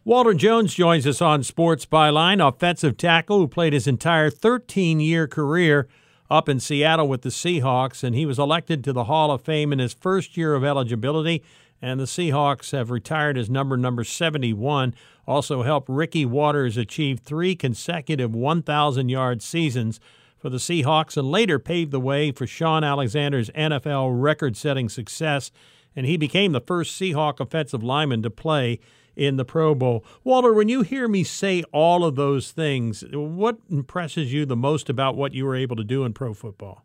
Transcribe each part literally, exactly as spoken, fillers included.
Walter Jones joins us on Sports Byline, offensive tackle who played his entire thirteen-year career up in Seattle with the Seahawks, and he was elected to the Hall of Fame in his first year of eligibility, and the Seahawks have retired his number, number seventy-one. Also helped Ricky Watters achieve three consecutive one thousand-yard seasons for the Seahawks and later paved the way for Shaun Alexander's N F L record-setting success, and he became the first Seahawk offensive lineman to play in the Pro Bowl. Walter, when you hear me say all of those things, what impresses you the most about what you were able to do in pro football?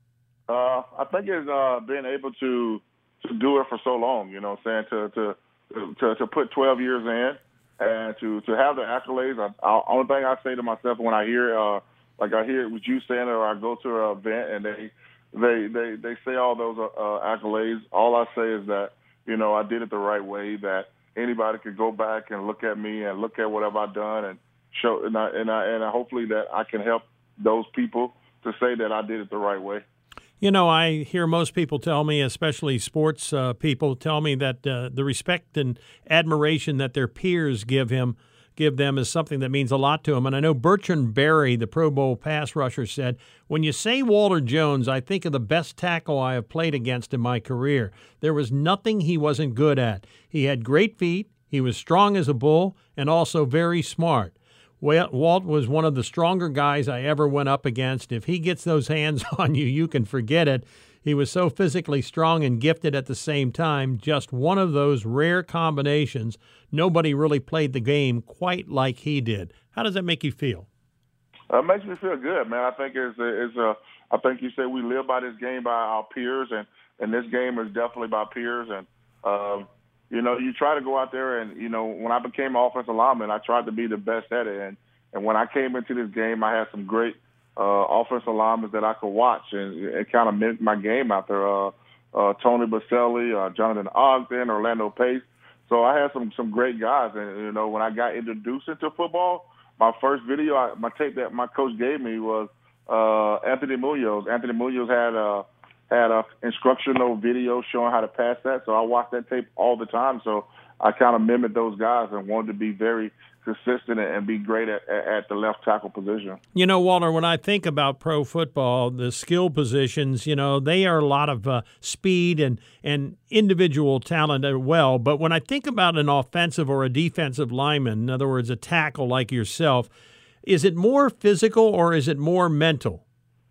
Uh, I think it's uh, being able to to do it for so long. You know, what I'm saying to to to to put twelve years in and to to have the accolades. I, I, only thing I say to myself when I hear, uh, like I hear what you saying, or I go to an event and they they they they say all those uh, accolades. All I say is that you know I did it the right way. That anybody could go back and look at me and look at whatever I've done and show, and I, and I, and I hopefully that I can help those people to say that I did it the right way. You know, I hear most people tell me, especially sports uh, people, tell me that uh, the respect and admiration that their peers give him, give them is something that means a lot to him. And I know Bertrand Berry, the Pro Bowl pass rusher, said, "When you say Walter Jones, I think of the best tackle I have played against in my career. There was nothing he wasn't good at. He had great feet, he was strong as a bull, and also very smart. Walt was one of the stronger guys I ever went up against. If he gets those hands on you, you can forget it. He was so physically strong and gifted at the same time, just one of those rare combinations. Nobody really played the game quite like he did." How does that make you feel? Uh, it makes me feel good, man. I think it's a, it's a, I think you say we live by this game by our peers, and, and this game is definitely by peers. And um, you know, you try to go out there, and you know, when I became an offensive lineman, I tried to be the best at it. And and when I came into this game, I had some great Uh, offensive linemen that I could watch, and it kind of mimicked my game out there. Uh, uh, Tony Baselli, uh, Jonathan Ogden, Orlando Pace. So I had some some great guys, and you know when I got introduced into football, my first video, I, my tape that my coach gave me was uh, Anthony Munoz. Anthony Munoz had a had a instructional video showing how to pass that, so I watched that tape all the time. So I kind of mimicked those guys and wanted to be very consistent and be great at, at the left tackle position. You know, Walter, when I think about pro football, the skill positions, you know, they are a lot of uh, speed and, and individual talent as well. But when I think about an offensive or a defensive lineman, in other words, a tackle like yourself, is it more physical or is it more mental?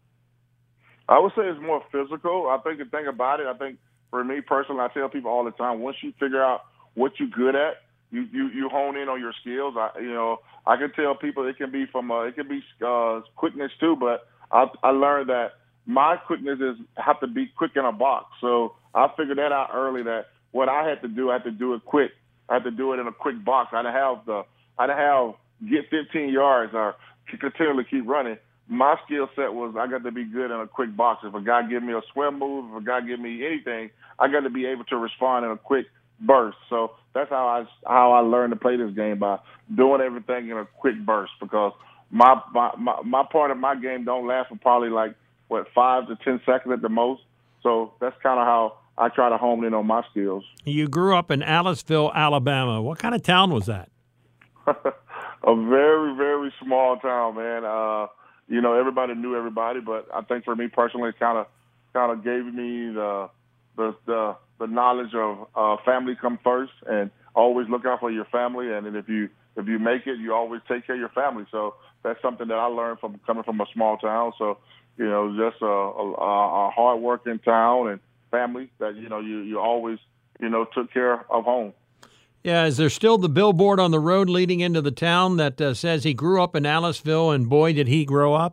I would say it's more physical. I think the thing about it, I think for me personally, I tell people all the time, once you figure out what you're good at, You, you you hone in on your skills. I you know I can tell people it can be from uh, it can be uh, quickness too, but I I learned that my quickness is have to be quick in a box. So I figured that out early, that what I had to do, I had to do it quick. I had to do it in a quick box. I didn't have the I didn't have get fifteen yards or continually keep running. My skill set was I got to be good in a quick box. If a guy give me a swim move, if a guy give me anything, I got to be able to respond in a quick burst. So that's how I how I learned to play this game, by doing everything in a quick burst, because my my, my, my part of my game don't last for probably like, what, five to ten seconds at the most. So that's kind of how I try to hone in on my skills. You grew up in Aliceville, Alabama. What kind of town was that? A very, very small town, man. Uh, you know, everybody knew everybody, but I think for me personally, it kind of kind of gave me the the the the knowledge of uh, family come first, and always look out for your family. And if you if you make it, you always take care of your family. So that's something that I learned from coming from a small town. So, you know, just a, a, a hard-working town and family that, you know, you, you always, you know, took care of home. Yeah, is there still the billboard on the road leading into the town that uh, says he grew up in Aliceville, and boy, did he grow up?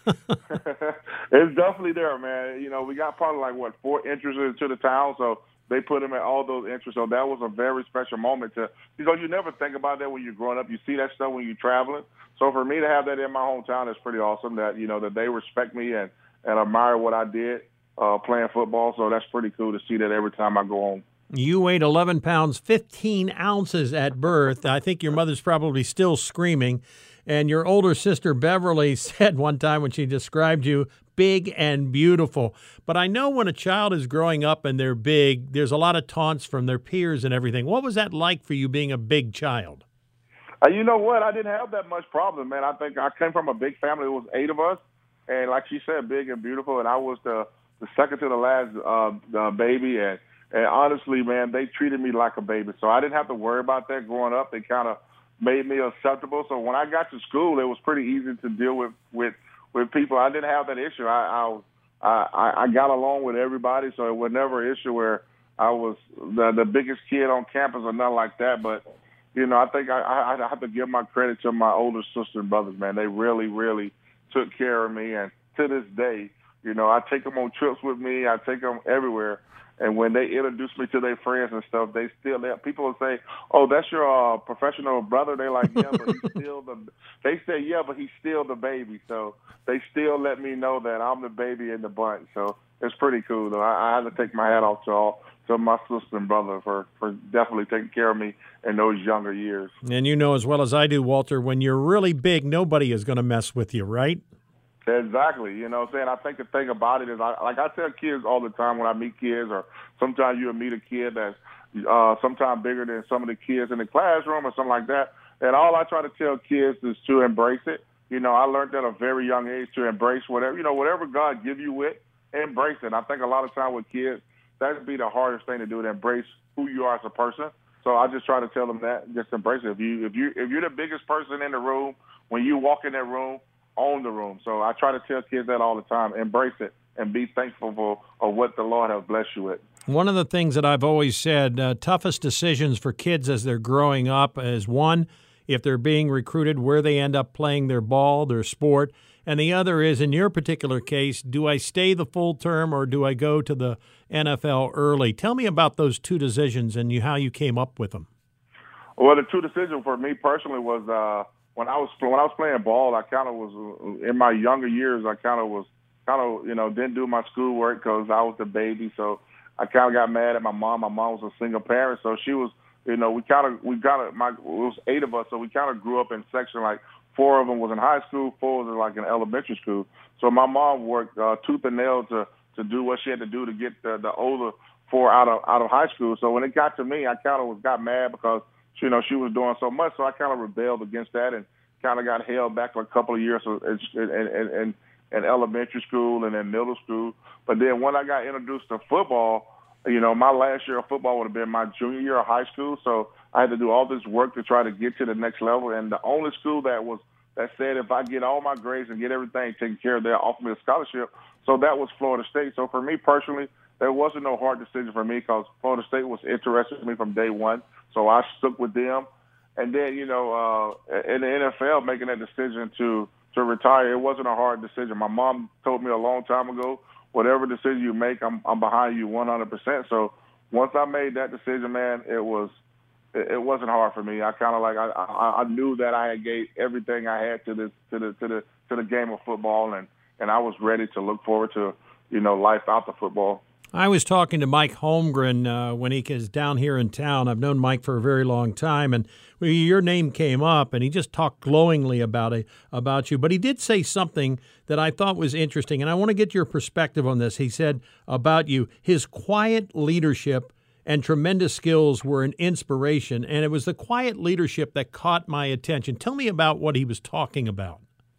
It's definitely there, man. You know, we got probably like, what, four entrances to the town, so they put him at all those entries. So that was a very special moment to, you know, you never think about that when you're growing up. You see that stuff when you're traveling. So for me to have that in my hometown is pretty awesome, that, you know, that they respect me and, and admire what I did uh, playing football. So that's pretty cool to see that every time I go home. You weighed eleven pounds, fifteen ounces at birth. I think your mother's probably still screaming. And your older sister, Beverly, said one time when she described you, big and beautiful. But I know when a child is growing up and they're big, there's a lot of taunts from their peers and everything. What was that like for you being a big child? Uh, you know what? I didn't have that much problem, man. I think I came from a big family. It was eight of us, and like she said, big and beautiful. And I was the the second to the last uh, uh, baby, and and honestly, man, they treated me like a baby. So I didn't have to worry about that growing up. They kind of made me acceptable. So when I got to school, it was pretty easy to deal with with, with people. I didn't have that issue. I, I I I got along with everybody, so it was never an issue where I was the the biggest kid on campus or nothing like that. But you know, I think I, I have to give my credit to my older sister and brothers, man. They really, really took care of me. And to this day, you know, I take them on trips with me. I take them everywhere. And when they introduce me to their friends and stuff, they still, they, people will say, oh, that's your uh, professional brother. They're like, yeah, but he's still the, they say, yeah, but he's still the baby. So they still let me know that I'm the baby in the bunch. So it's pretty cool, though. I, I have to take my hat off to all, to my sister and brother for, for definitely taking care of me in those younger years. And you know as well as I do, Walter, when you're really big, nobody is going to mess with you, right? Exactly. You know what I'm saying? I think the thing about it is, I, like I tell kids all the time when I meet kids, or sometimes you'll meet a kid that's uh, sometimes bigger than some of the kids in the classroom or something like that, and all I try to tell kids is to embrace it. You know, I learned at a very young age to embrace whatever, you know, whatever God give you with, embrace it. And I think a lot of time with kids, that'd be the hardest thing to do, to embrace who you are as a person. So I just try to tell them that, just embrace it. If you if you if you're the biggest person in the room, when you walk in that room, own the room. So I try to tell kids that all the time. Embrace it and be thankful for of what the Lord has blessed you with. One of the things that I've always said, uh, toughest decisions for kids as they're growing up is, one, if they're being recruited, where they end up playing their ball, their sport. And the other is, in your particular case, do I stay the full term or do I go to the N F L early? Tell me about those two decisions and you, how you came up with them. Well, the two decisions for me personally was uh, when I was when I was playing ball, I kind of was in my younger years. I kind of was kind of you know didn't do my schoolwork because I was the baby. So I kind of got mad at my mom. My mom was a single parent, so she was you know we kind of we kind of my it was eight of us, so we kind of grew up in section like. Four of them was in high school, four was like in elementary school. So my mom worked uh, tooth and nail to, to do what she had to do to get the, the older four out of out of high school. So when it got to me, I kind of was got mad because you know she was doing so much. So I kind of rebelled against that and kind of got held back for a couple of years in, in, in, in elementary school and in middle school. But then when I got introduced to football, you know, my last year of football would have been my junior year of high school. So I had to do all this work to try to get to the next level. And the only school that was that said if I get all my grades and get everything taken care of, they'll offer me a scholarship. So that was Florida State. So for me personally, there wasn't no hard decision for me because Florida State was interested in me from day one. So I stuck with them. And then, you know, uh, in the N F L, making that decision to, to retire, it wasn't a hard decision. My mom told me a long time ago, whatever decision you make, I'm, I'm behind you one hundred percent. So once I made that decision, man, it was it, it wasn't hard for me. I kind of like I, I I knew that I had gave everything I had to this to the to the to the game of football, and, and I was ready to look forward to you know life out the football. I was talking to Mike Holmgren uh, when he was down here in town. I've known Mike for a very long time, and your name came up, and he just talked glowingly about it, about you. But he did say something that I thought was interesting, and I want to get your perspective on this. He said about you, his quiet leadership and tremendous skills were an inspiration, and it was the quiet leadership that caught my attention. Tell me about what he was talking about.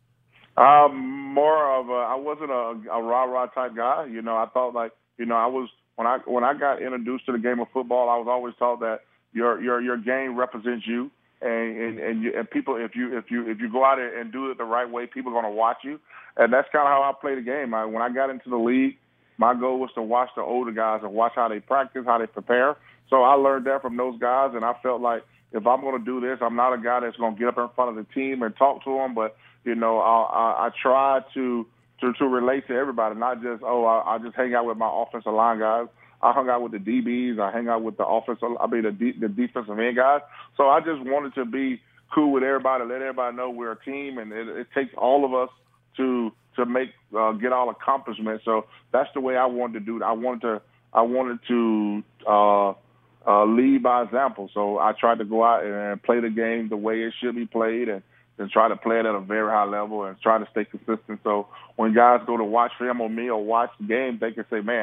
Um, more of a, I wasn't a, a rah-rah type guy. You know, I thought like, You know, I was when I when I got introduced to the game of football, I was always taught that your your your game represents you, and and and, you, and people if you if you if you go out and do it the right way, people are going to watch you, and that's kind of how I play the game. I, when I got into the league, my goal was to watch the older guys and watch how they practice, how they prepare. So I learned that from those guys, and I felt like if I'm going to do this, I'm not a guy that's going to get up in front of the team and talk to them, but you know, I I, I try to. To, to relate to everybody, not just, oh, I, I just hang out with my offensive line guys. I hung out with the D Bs. I hang out with the offensive, I mean, the, D, the defensive end guys. So I just wanted to be cool with everybody, let everybody know we're a team, and it, it takes all of us to to make uh, get all accomplishments. So that's the way I wanted to do it. I wanted to I wanted to uh, uh, lead by example. So I tried to go out and play the game the way it should be played, and and try to play it at a very high level and try to stay consistent. So when guys go to watch film on me or watch the game, they can say, man,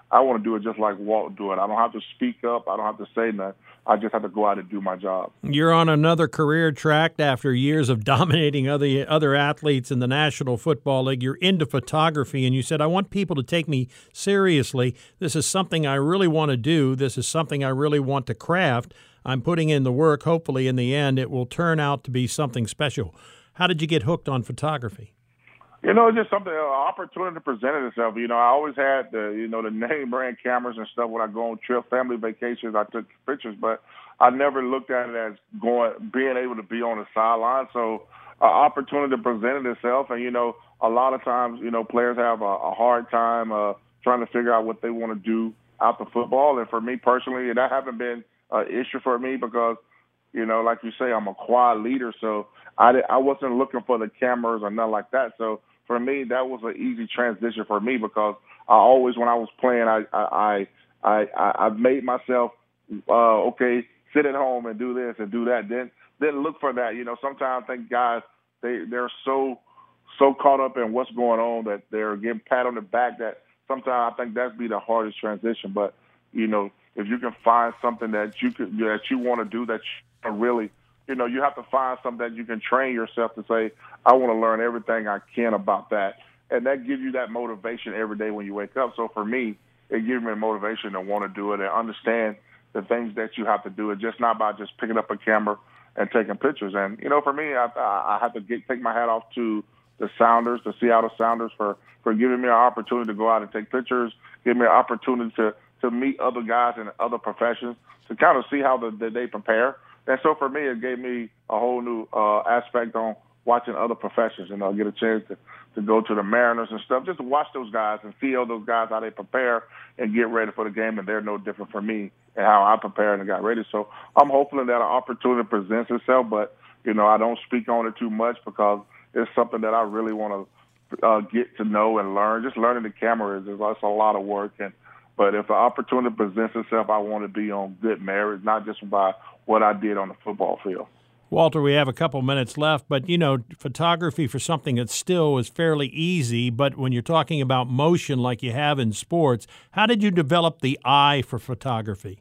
I want to do it just like Walt do it. I don't have to speak up. I don't have to say nothing. I just have to go out and do my job. You're on another career track after years of dominating other other athletes in the National Football League. You're into photography, and you said, I want people to take me seriously. This is something I really want to do. This is something I really want to craft. I'm putting in the work. Hopefully, in the end, it will turn out to be something special. How did you get hooked on photography? You know, it's just something, an opportunity presented itself. You know, I always had the, you know, the name brand cameras and stuff when I go on trips, family vacations. I took pictures, but I never looked at it as going, being able to be on the sideline. So, an opportunity presented itself, and you know, a lot of times, you know, players have a, a hard time uh, trying to figure out what they want to do out the football. And for me personally, that hasn't been an issue for me because, you know, like you say, I'm a quiet leader, so I I wasn't looking for the cameras or nothing like that. So. For me, that was an easy transition for me because I always, when I was playing, I I I I, I made myself uh, okay, sit at home and do this and do that. Then then look for that. You know, sometimes I think guys they they're so so caught up in what's going on that they're getting pat on the back that sometimes I think that's be the hardest transition. But you know, if you can find something that you could that you want to do that you really. You know, you have to find something that you can train yourself to say, I want to learn everything I can about that. And that gives you that motivation every day when you wake up. So for me, it gives me a motivation to want to do it and understand the things that you have to do. It's just not about just picking up a camera and taking pictures. And, you know, for me, I, I have to get, take my hat off to the Sounders, the Seattle Sounders, for, for giving me an opportunity to go out and take pictures, give me an opportunity to, to meet other guys in other professions, to kind of see how the, the, they prepare. And so for me, it gave me a whole new uh, aspect on watching other professions. And I'll get a chance to, to go to the Mariners and stuff, just to watch those guys and see all those guys, how they prepare and get ready for the game. And they're no different from me and how I prepared and got ready. So I'm hoping that an opportunity presents itself. But, you know, I don't speak on it too much because it's something that I really want to uh, get to know and learn. Just learning the camera is, is that's a lot of work. And But if the opportunity presents itself, I want to be on good merit, not just by what I did on the football field. Walter, we have a couple minutes left, but, you know, photography for something that still is fairly easy, but when you're talking about motion like you have in sports, how did you develop the eye for photography?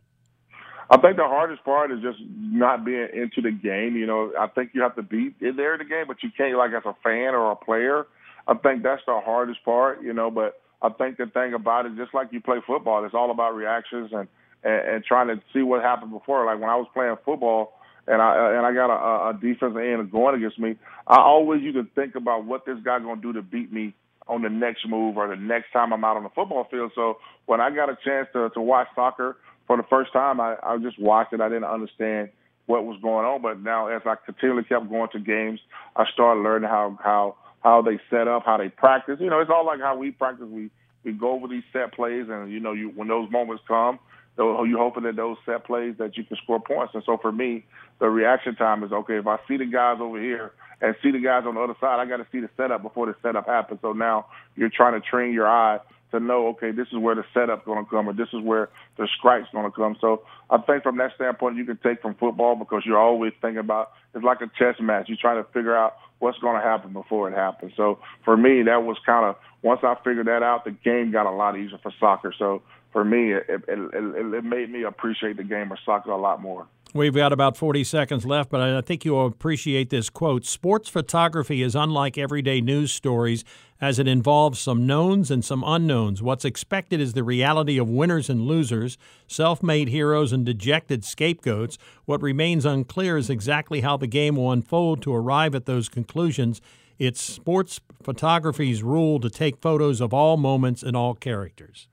I think the hardest part is just not being into the game. You know, I think you have to be in there in the game, but you can't, like, as a fan or a player. I think that's the hardest part, you know, but I think the thing about it, just like you play football, it's all about reactions and, and, and trying to see what happened before. Like when I was playing football and I and I got a, a defensive end going against me, I always used to think about what this guy's going to do to beat me on the next move or the next time I'm out on the football field. So when I got a chance to, to watch soccer for the first time, I, I just watched it. I didn't understand what was going on. But now as I continually kept going to games, I started learning how how how they set up, how they practice. You know, it's all like how we practice. We we go over these set plays, and, you know, you when those moments come, you're hoping that those set plays that you can score points. And so for me, the reaction time is, okay, if I see the guys over here and see the guys on the other side, I got to see the setup before the setup happens. So now you're trying to train your eye to know, okay, this is where the setup's going to come or this is where the strike's going to come. So I think from that standpoint, you can take from football because you're always thinking about, it's like a chess match. You try to figure out what's going to happen before it happens. So for me, that was kind of, once I figured that out, the game got a lot easier for soccer. So for me, it, it, it, it made me appreciate the game of soccer a lot more. We've got about forty seconds left, but I think you'll appreciate this quote. Sports photography is unlike everyday news stories as it involves some knowns and some unknowns. What's expected is the reality of winners and losers, self-made heroes and dejected scapegoats. What remains unclear is exactly how the game will unfold to arrive at those conclusions. It's sports photography's rule to take photos of all moments and all characters.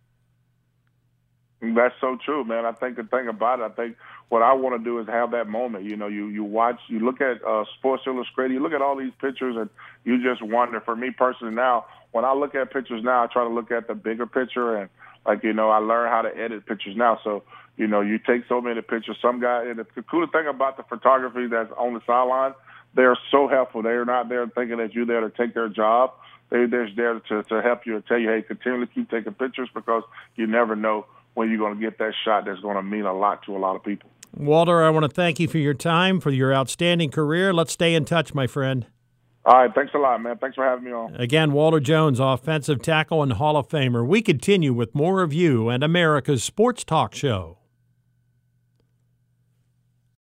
That's so true, man. I think the thing about it, I think what I want to do is have that moment. You know, you, you watch, you look at uh, Sports Illustrated, you look at all these pictures, and you just wonder. For me personally now, when I look at pictures now, I try to look at the bigger picture, and, like, you know, I learn how to edit pictures now. So, you know, you take so many pictures. Some guy, and the cool thing about the photography that's on the sideline, they're so helpful. They're not there thinking that you're there to take their job. They, they're there to, to help you and tell you, hey, continually keep taking pictures because you never know when you're going to get that shot that's going to mean a lot to a lot of people. Walter, I want to thank you for your time, for your outstanding career. Let's stay in touch, my friend. All right, thanks a lot, man. Thanks for having me on. Again, Walter Jones, offensive tackle and Hall of Famer. We continue with more of you and America's Sports Talk Show.